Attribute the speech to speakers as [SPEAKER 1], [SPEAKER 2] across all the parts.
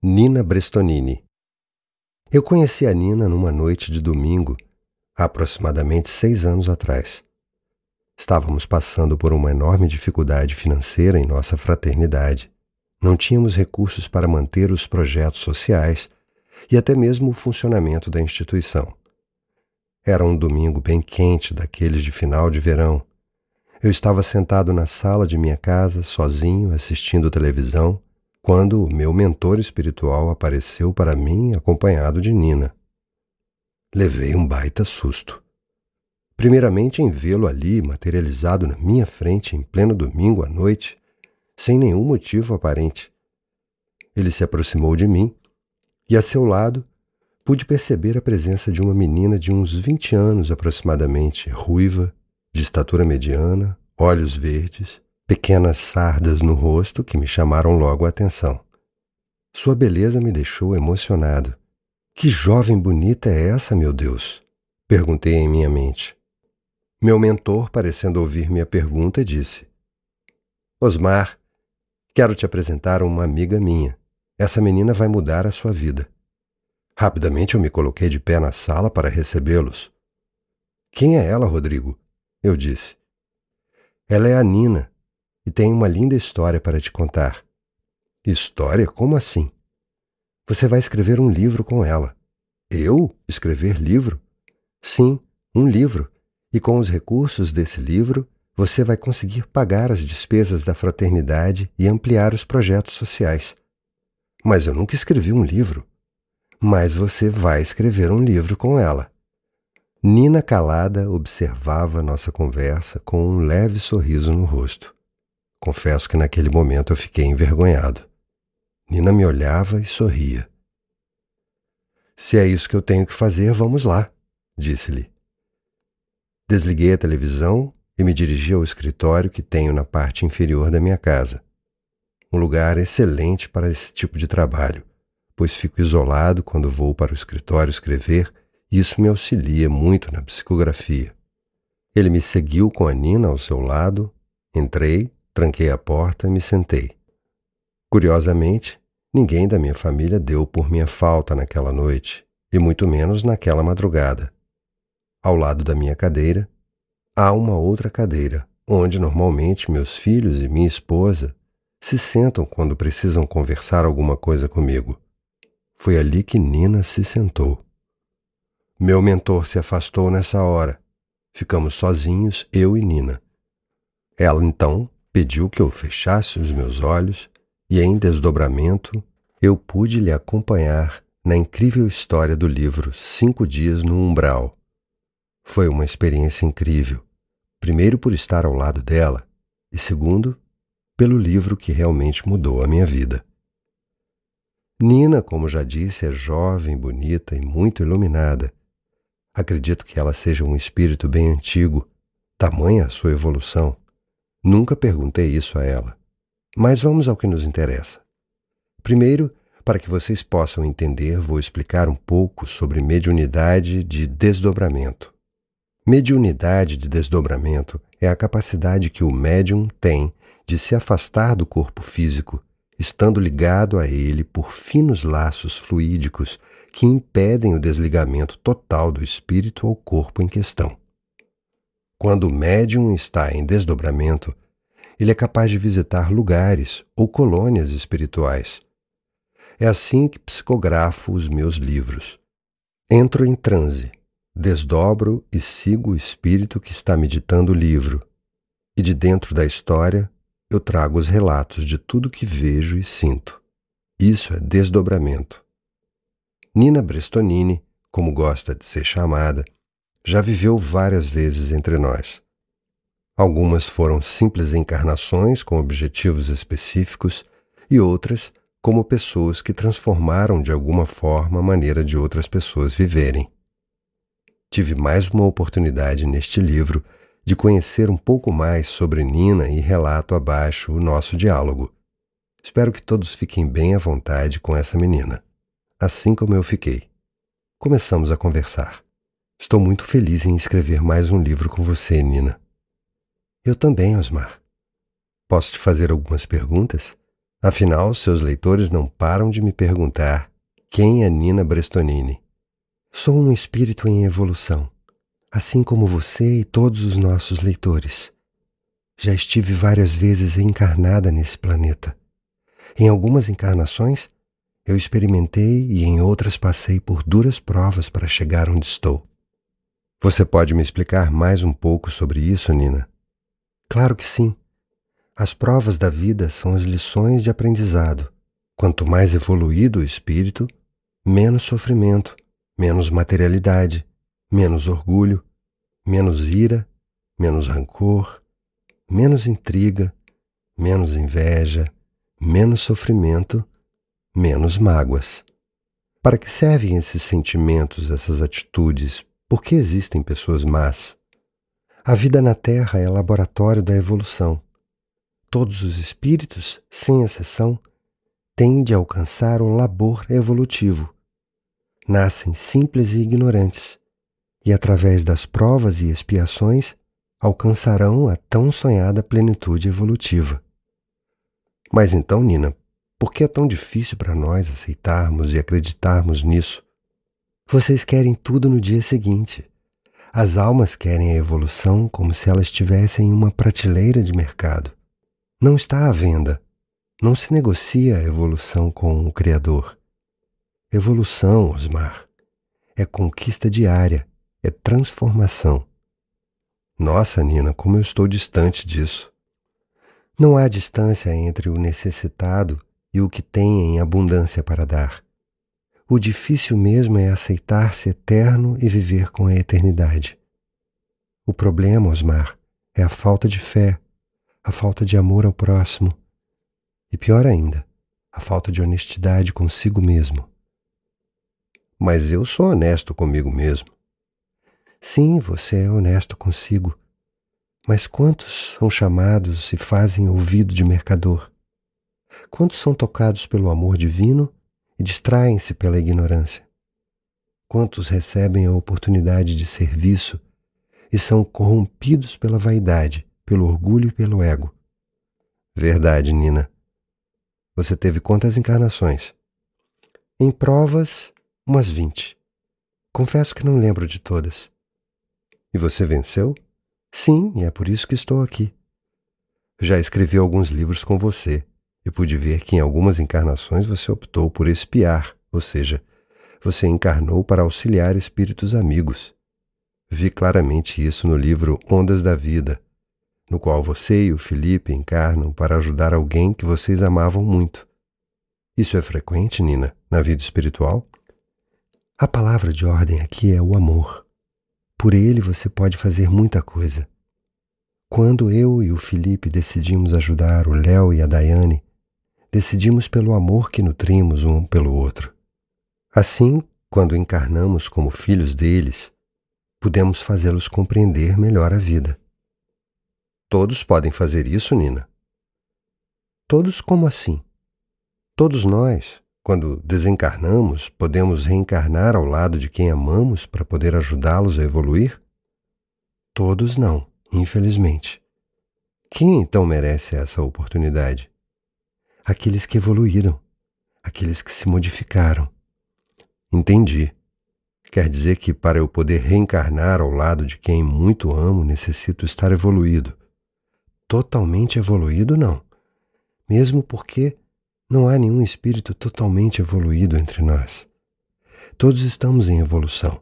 [SPEAKER 1] Nina Brestonini. Eu conheci a Nina numa noite de domingo, há aproximadamente 6 anos atrás. Estávamos passando por uma enorme dificuldade financeira em nossa fraternidade. Não tínhamos recursos para manter os projetos sociais e até mesmo o funcionamento da instituição. Era um domingo bem quente, daqueles de final de verão. Eu estava sentado na sala de minha casa, sozinho, assistindo televisão, quando o meu mentor espiritual apareceu para mim acompanhado de Nina. Levei um baita susto. Primeiramente em vê-lo ali, materializado na minha frente em pleno domingo à noite, sem nenhum motivo aparente. Ele se aproximou de mim e, a seu lado, pude perceber a presença de uma menina de uns 20 anos aproximadamente, ruiva, de estatura mediana, olhos verdes, pequenas sardas no rosto que me chamaram logo a atenção. Sua beleza me deixou emocionado. Que jovem bonita é essa, meu Deus? Perguntei em minha mente. Meu mentor, parecendo ouvir minha pergunta, disse: Osmar, quero te apresentar uma amiga minha. Essa menina vai mudar a sua vida. Rapidamente eu me coloquei de pé na sala para recebê-los. Quem é ela, Rodrigo? Eu disse. Ela é a Nina e tem uma linda história para te contar. História? Como assim? Você vai escrever um livro com ela. Eu? Escrever livro? Sim, um livro. E com os recursos desse livro, você vai conseguir pagar as despesas da fraternidade e ampliar os projetos sociais. Mas eu nunca escrevi um livro. Mas você vai escrever um livro com ela. Nina, calada, observava nossa conversa com um leve sorriso no rosto. Confesso que naquele momento eu fiquei envergonhado. Nina me olhava e sorria. Se é isso que eu tenho que fazer, vamos lá, disse-lhe. Desliguei a televisão e me dirigi ao escritório que tenho na parte inferior da minha casa. Um lugar excelente para esse tipo de trabalho, pois fico isolado quando vou para o escritório escrever e isso me auxilia muito na psicografia. Ele me seguiu com a Nina ao seu lado, entrei, tranquei a porta e me sentei. Curiosamente, ninguém da minha família deu por minha falta naquela noite, e muito menos naquela madrugada. Ao lado da minha cadeira, há uma outra cadeira, onde normalmente meus filhos e minha esposa se sentam quando precisam conversar alguma coisa comigo. Foi ali que Nina se sentou. Meu mentor se afastou nessa hora. Ficamos sozinhos, eu e Nina. Ela, então, pediu que eu fechasse os meus olhos e, em desdobramento, eu pude lhe acompanhar na incrível história do livro 5 Dias no Umbral. Foi uma experiência incrível, primeiro por estar ao lado dela e, segundo, pelo livro que realmente mudou a minha vida. Nina, como já disse, é jovem, bonita e muito iluminada. Acredito que ela seja um espírito bem antigo, tamanha a sua evolução. Nunca perguntei isso a ela. Mas vamos ao que nos interessa. Primeiro, para que vocês possam entender, vou explicar um pouco sobre mediunidade de desdobramento. Mediunidade de desdobramento é a capacidade que o médium tem de se afastar do corpo físico, estando ligado a ele por finos laços fluídicos que impedem o desligamento total do espírito ao corpo em questão. Quando o médium está em desdobramento, ele é capaz de visitar lugares ou colônias espirituais. É assim que psicografo os meus livros. Entro em transe, desdobro e sigo o espírito que está meditando o livro, e de dentro da história eu trago os relatos de tudo que vejo e sinto. Isso é desdobramento. Nina Brestonini, como gosta de ser chamada, já viveu várias vezes entre nós. Algumas foram simples encarnações com objetivos específicos e outras como pessoas que transformaram de alguma forma a maneira de outras pessoas viverem. Tive mais uma oportunidade neste livro de conhecer um pouco mais sobre Nina e relato abaixo o nosso diálogo. Espero que todos fiquem bem à vontade com essa menina, assim como eu fiquei. Começamos a conversar. Estou muito feliz em escrever mais um livro com você, Nina. Eu também, Osmar. Posso te fazer algumas perguntas? Afinal, seus leitores não param de me perguntar quem é Nina Brestonini. Sou um espírito em evolução, assim como você e todos os nossos leitores. Já estive várias vezes encarnada nesse planeta. Em algumas encarnações, eu experimentei e em outras passei por duras provas para chegar onde estou. Você pode me explicar mais um pouco sobre isso, Nina? Claro que sim. As provas da vida são as lições de aprendizado. Quanto mais evoluído o espírito, menos sofrimento, menos materialidade, menos orgulho, menos ira, menos rancor, menos intriga, menos inveja, menos sofrimento, menos mágoas. Para que servem esses sentimentos, essas atitudes? Por que existem pessoas más? A vida na Terra é laboratório da evolução. Todos os espíritos, sem exceção, tendem a alcançar o labor evolutivo. Nascem simples e ignorantes, e através das provas e expiações alcançarão a tão sonhada plenitude evolutiva. Mas então, Nina, por que é tão difícil para nós aceitarmos e acreditarmos nisso? Vocês querem tudo no dia seguinte. As almas querem a evolução como se elas estivessem em uma prateleira de mercado. Não está à venda. Não se negocia a evolução com o Criador. Evolução, Osmar, é conquista diária, é transformação. Nossa, Nina, como eu estou distante disso. Não há distância entre o necessitado e o que tem em abundância para dar. O difícil mesmo é aceitar-se eterno e viver com a eternidade. O problema, Osmar, é a falta de fé, a falta de amor ao próximo e, pior ainda, a falta de honestidade consigo mesmo. Mas eu sou honesto comigo mesmo. Sim, você é honesto consigo. Mas quantos são chamados e fazem ouvido de mercador? Quantos são tocados pelo amor divino e distraem-se pela ignorância? Quantos recebem a oportunidade de serviço e são corrompidos pela vaidade, pelo orgulho e pelo ego? Verdade, Nina. Você teve quantas encarnações? Em provas, umas 20. Confesso que não lembro de todas. E você venceu? Sim, e é por isso que estou aqui. Já escrevi alguns livros com você e pude ver que em algumas encarnações você optou por espiar, ou seja, você encarnou para auxiliar espíritos amigos. Vi claramente isso no livro Ondas da Vida, no qual você e o Felipe encarnam para ajudar alguém que vocês amavam muito. Isso é frequente, Nina, na vida espiritual? A palavra de ordem aqui é o amor. Por ele você pode fazer muita coisa. Quando eu e o Felipe decidimos ajudar o Léo e a Daiane, decidimos pelo amor que nutrimos um pelo outro. Assim, quando encarnamos como filhos deles, pudemos fazê-los compreender melhor a vida. Todos podem fazer isso, Nina? Todos como assim? Todos nós, quando desencarnamos, podemos reencarnar ao lado de quem amamos para poder ajudá-los a evoluir? Todos não, infelizmente. Quem então merece essa oportunidade? Aqueles que evoluíram, aqueles que se modificaram. Entendi. Quer dizer que para eu poder reencarnar ao lado de quem muito amo, necessito estar evoluído. Totalmente evoluído, não. Mesmo porque não há nenhum espírito totalmente evoluído entre nós. Todos estamos em evolução.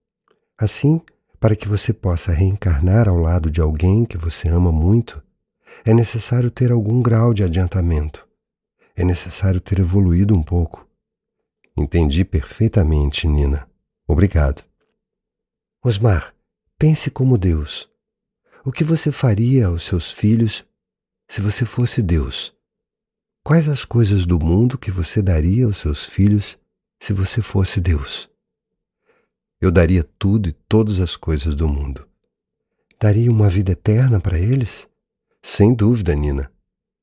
[SPEAKER 1] Assim, para que você possa reencarnar ao lado de alguém que você ama muito, é necessário ter algum grau de adiantamento. É necessário ter evoluído um pouco. Entendi perfeitamente, Nina. Obrigado. Osmar, pense como Deus. O que você faria aos seus filhos se você fosse Deus? Quais as coisas do mundo que você daria aos seus filhos se você fosse Deus? Eu daria tudo e todas as coisas do mundo. Daria uma vida eterna para eles? Sem dúvida, Nina.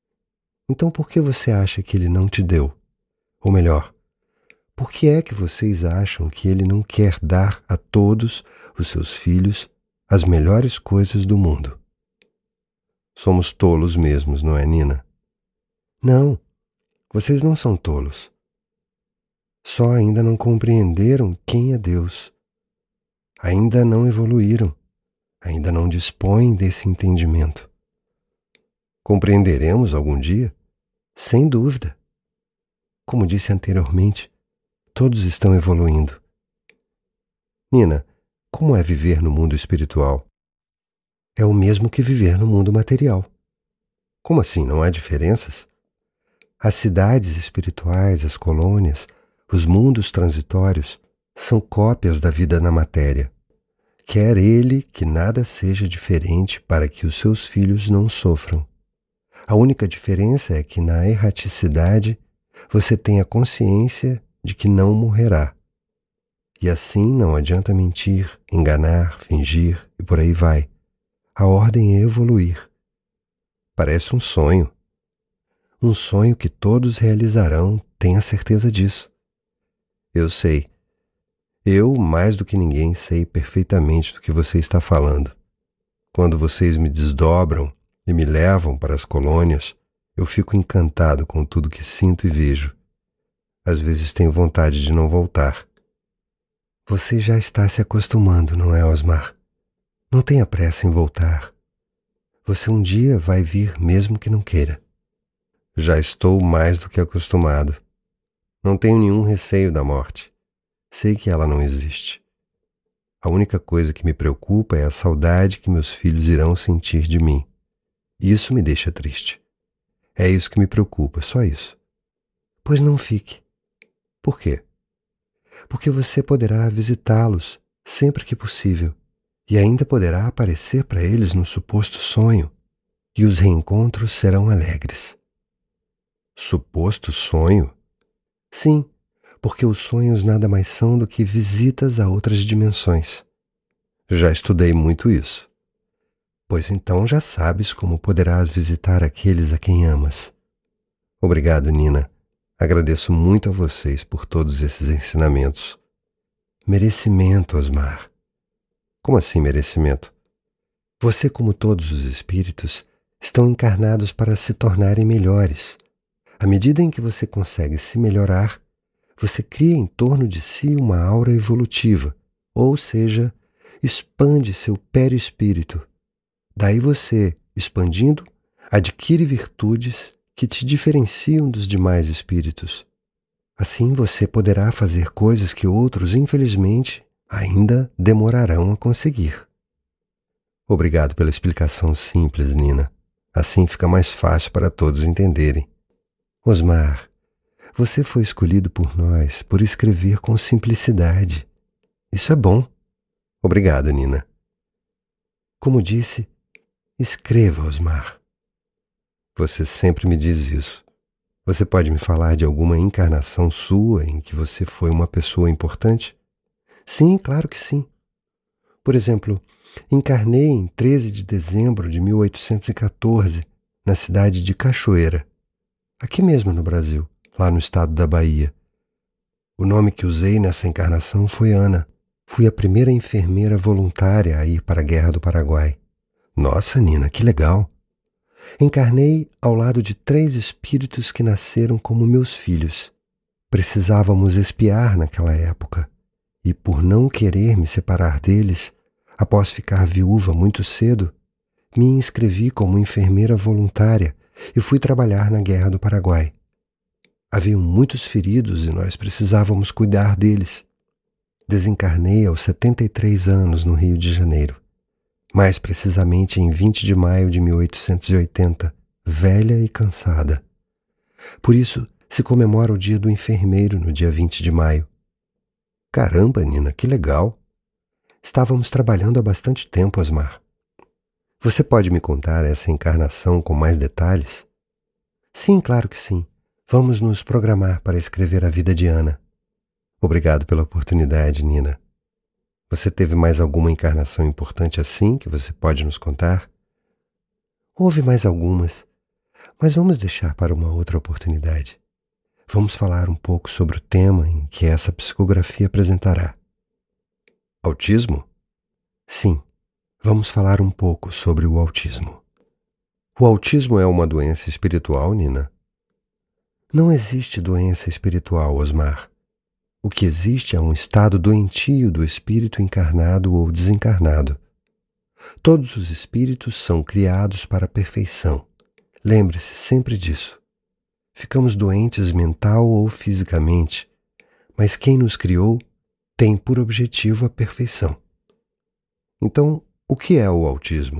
[SPEAKER 1] Então por que você acha que ele não te deu? Ou melhor, por que é que vocês acham que ele não quer dar a todos os seus filhos as melhores coisas do mundo? Somos tolos mesmos, não é, Nina? Não. Vocês não são tolos. Só ainda não compreenderam quem é Deus. Ainda não evoluíram. Ainda não dispõem desse entendimento. Compreenderemos algum dia? Sem dúvida. Como disse anteriormente, todos estão evoluindo. Nina, como é viver no mundo espiritual? É o mesmo que viver no mundo material. Como assim, não há diferenças? As cidades espirituais, as colônias, os mundos transitórios são cópias da vida na matéria. Quer ele que nada seja diferente para que os seus filhos não sofram. A única diferença é que na erraticidade você tem a consciência de que não morrerá. E assim não adianta mentir, enganar, fingir e por aí vai. A ordem é evoluir. Parece um sonho. Um sonho que todos realizarão, tenha certeza disso. Eu sei. Eu, mais do que ninguém, sei perfeitamente do que você está falando. Quando vocês me desdobram e me levam para as colônias, eu fico encantado com tudo que sinto e vejo. Às vezes tenho vontade de não voltar. Você já está se acostumando, não é, Osmar? Não tenha pressa em voltar. Você um dia vai vir mesmo que não queira. Já estou mais do que acostumado. Não tenho nenhum receio da morte. Sei que ela não existe. A única coisa que me preocupa é a saudade que meus filhos irão sentir de mim. Isso me deixa triste. É isso que me preocupa, só isso. Pois não fique. Por quê? Porque você poderá visitá-los sempre que possível e ainda poderá aparecer para eles no suposto sonho, e os reencontros serão alegres. Suposto sonho? Sim, porque os sonhos nada mais são do que visitas a outras dimensões. Já estudei muito isso. Pois então já sabes como poderás visitar aqueles a quem amas. Obrigado, Nina. Agradeço muito a vocês por todos esses ensinamentos. Merecimento, Osmar. Como assim merecimento? Você, como todos os espíritos, estão encarnados para se tornarem melhores. À medida em que você consegue se melhorar, você cria em torno de si uma aura evolutiva, ou seja, expande seu perispírito. Daí você, expandindo, adquire virtudes que te diferenciam dos demais espíritos. Assim você poderá fazer coisas que outros, infelizmente, ainda demorarão a conseguir. Obrigado pela explicação simples, Nina. Assim fica mais fácil para todos entenderem. Osmar, você foi escolhido por nós por escrever com simplicidade. Isso é bom. Obrigado, Nina. Como disse, escreva, Osmar. Você sempre me diz isso. Você pode me falar de alguma encarnação sua em que você foi uma pessoa importante? Sim, claro que sim. Por exemplo, encarnei em 13 de dezembro de 1814, na cidade de Cachoeira, aqui mesmo no Brasil, lá no estado da Bahia. O nome que usei nessa encarnação foi Ana. Fui a primeira enfermeira voluntária a ir para a Guerra do Paraguai. Nossa, Nina, que legal! Encarnei ao lado de 3 espíritos que nasceram como meus filhos. Precisávamos espiar naquela época, e por não querer me separar deles, após ficar viúva muito cedo, me inscrevi como enfermeira voluntária e fui trabalhar na Guerra do Paraguai. Haviam muitos feridos e nós precisávamos cuidar deles. Desencarnei aos 73 anos no Rio de Janeiro. Mais precisamente em 20 de maio de 1880, velha e cansada. Por isso, se comemora o Dia do Enfermeiro no dia 20 de maio. Caramba, Nina, que legal! Estávamos trabalhando há bastante tempo, Osmar. Você pode me contar essa encarnação com mais detalhes? Sim, claro que sim. Vamos nos programar para escrever a vida de Ana. Obrigado pela oportunidade, Nina. Você teve mais alguma encarnação importante assim que você pode nos contar? Houve mais algumas, mas vamos deixar para uma outra oportunidade. Vamos falar um pouco sobre o tema em que essa psicografia apresentará. Autismo? Sim, vamos falar um pouco sobre o autismo. O autismo é uma doença espiritual, Nina? Não existe doença espiritual, Osmar. O que existe é um estado doentio do espírito encarnado ou desencarnado. Todos os espíritos são criados para a perfeição. Lembre-se sempre disso. Ficamos doentes mental ou fisicamente, mas quem nos criou tem por objetivo a perfeição. Então, o que é o autismo?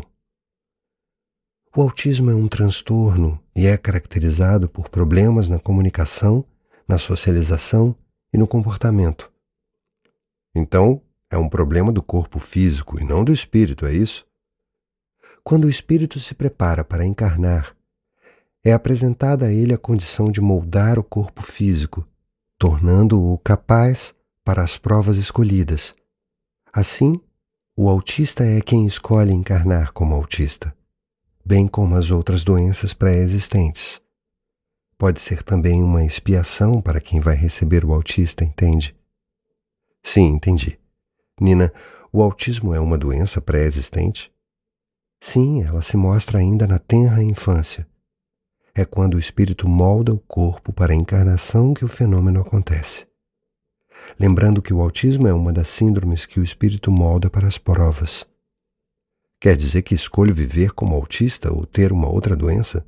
[SPEAKER 1] O autismo é um transtorno e é caracterizado por problemas na comunicação, na socialização e no comportamento. Então, é um problema do corpo físico e não do espírito, é isso? Quando o espírito se prepara para encarnar, é apresentada a ele a condição de moldar o corpo físico, tornando-o capaz para as provas escolhidas. Assim, o autista é quem escolhe encarnar como autista, bem como as outras doenças pré-existentes. Pode ser também uma expiação para quem vai receber o autista, entende? Sim, entendi. Nina, o autismo é uma doença pré-existente? Sim, ela se mostra ainda na tenra infância. É quando o espírito molda o corpo para a encarnação que o fenômeno acontece. Lembrando que o autismo é uma das síndromes que o espírito molda para as provas. Quer dizer que escolho viver como autista ou ter uma outra doença?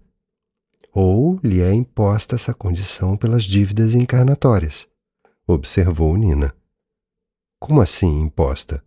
[SPEAKER 1] Ou lhe é imposta essa condição pelas dívidas encarnatórias? Observou Nina. Como assim imposta?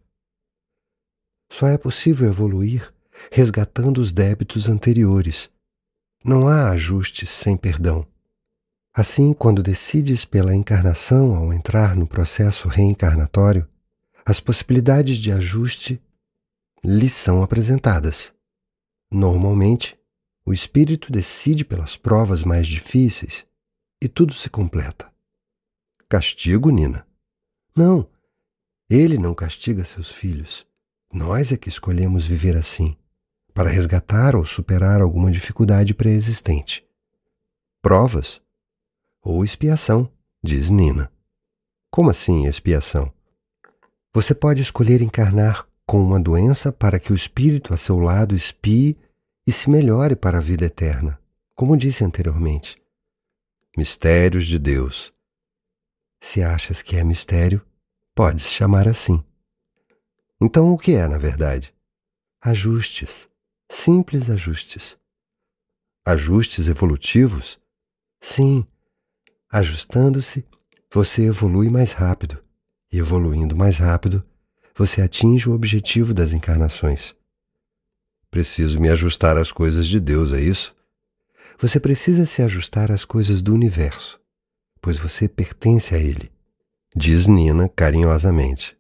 [SPEAKER 1] Só é possível evoluir resgatando os débitos anteriores. Não há ajustes sem perdão. Assim, quando decides pela encarnação ao entrar no processo reencarnatório, as possibilidades de ajuste lhe são apresentadas. Normalmente, o espírito decide pelas provas mais difíceis e tudo se completa. Castigo, Nina? Não, ele não castiga seus filhos. Nós é que escolhemos viver assim, para resgatar ou superar alguma dificuldade pré-existente. Provas? Ou expiação, diz Nina. Como assim expiação? Você pode escolher encarnar com uma doença para que o espírito a seu lado expie e se melhore para a vida eterna, como disse anteriormente. Mistérios de Deus. Se achas que é mistério, podes chamar assim. Então o que é, na verdade? Ajustes. Simples ajustes. Ajustes evolutivos? Sim. Ajustando-se, você evolui mais rápido. E evoluindo mais rápido, você atinge o objetivo das encarnações. Preciso me ajustar às coisas de Deus, é isso? Você precisa se ajustar às coisas do universo, pois você pertence a ele, diz Nina carinhosamente.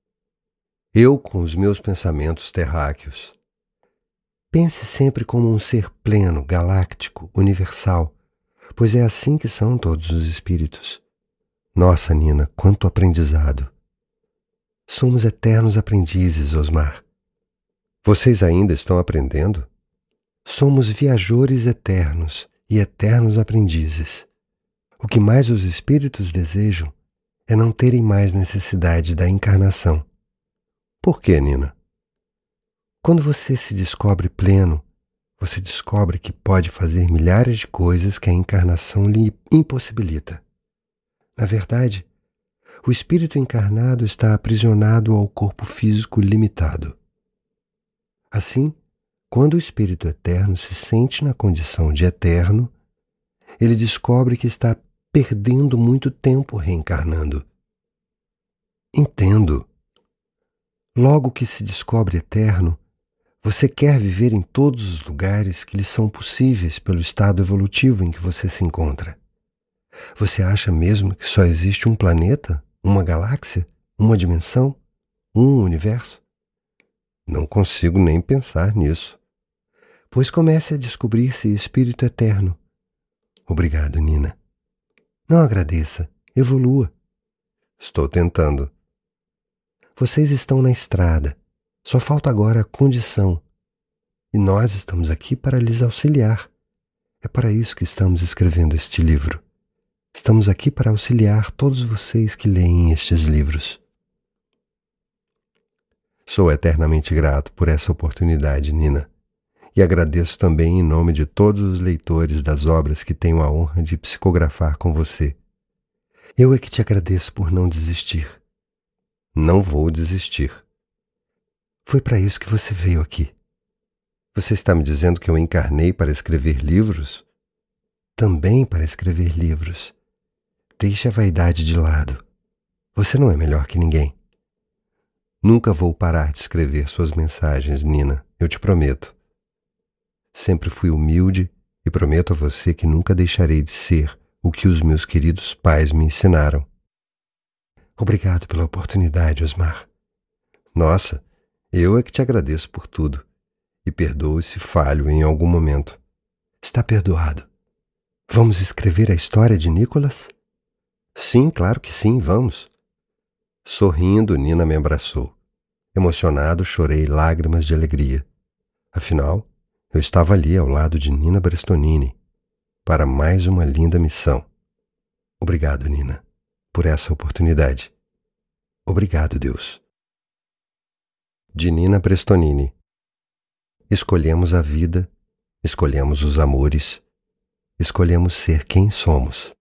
[SPEAKER 1] Eu com os meus pensamentos terráqueos. Pense sempre como um ser pleno, galáctico, universal, pois é assim que são todos os espíritos. Nossa, Nina, quanto aprendizado! Somos eternos aprendizes, Osmar. Vocês ainda estão aprendendo? Somos viajores eternos e eternos aprendizes. O que mais os espíritos desejam é não terem mais necessidade da encarnação. Por quê, Nina? Quando você se descobre pleno, você descobre que pode fazer milhares de coisas que a encarnação lhe impossibilita. Na verdade, o espírito encarnado está aprisionado ao corpo físico limitado. Assim, quando o espírito eterno se sente na condição de eterno, ele descobre que está perdendo muito tempo reencarnando. Entendo. Logo que se descobre eterno, você quer viver em todos os lugares que lhe são possíveis pelo estado evolutivo em que você se encontra. Você acha mesmo que só existe um planeta, uma galáxia, uma dimensão, um universo? Não consigo nem pensar nisso. Pois comece a descobrir-se espírito eterno. Obrigado, Nina. Não agradeça, evolua. Estou tentando. Vocês estão na estrada. Só falta agora a condição. E nós estamos aqui para lhes auxiliar. É para isso que estamos escrevendo este livro. Estamos aqui para auxiliar todos vocês que leem estes livros. Sou eternamente grato por essa oportunidade, Nina. E agradeço também em nome de todos os leitores das obras que tenho a honra de psicografar com você. Eu é que te agradeço por não desistir. Não vou desistir. Foi para isso que você veio aqui. Você está me dizendo que eu encarnei para escrever livros? Também para escrever livros. Deixe a vaidade de lado. Você não é melhor que ninguém. Nunca vou parar de escrever suas mensagens, Nina, eu te prometo. Sempre fui humilde e prometo a você que nunca deixarei de ser o que os meus queridos pais me ensinaram. Obrigado pela oportunidade, Osmar. Nossa, eu é que te agradeço por tudo. E perdoo se falho em algum momento. Está perdoado. Vamos escrever a história de Nicholas? Sim, claro que sim, vamos. Sorrindo, Nina me abraçou. Emocionado, chorei lágrimas de alegria. Afinal, eu estava ali ao lado de Nina Brestonini para mais uma linda missão. Obrigado, Nina, por essa oportunidade. Obrigado, Deus. De Nina Brestonini. Escolhemos a vida, escolhemos os amores, escolhemos ser quem somos.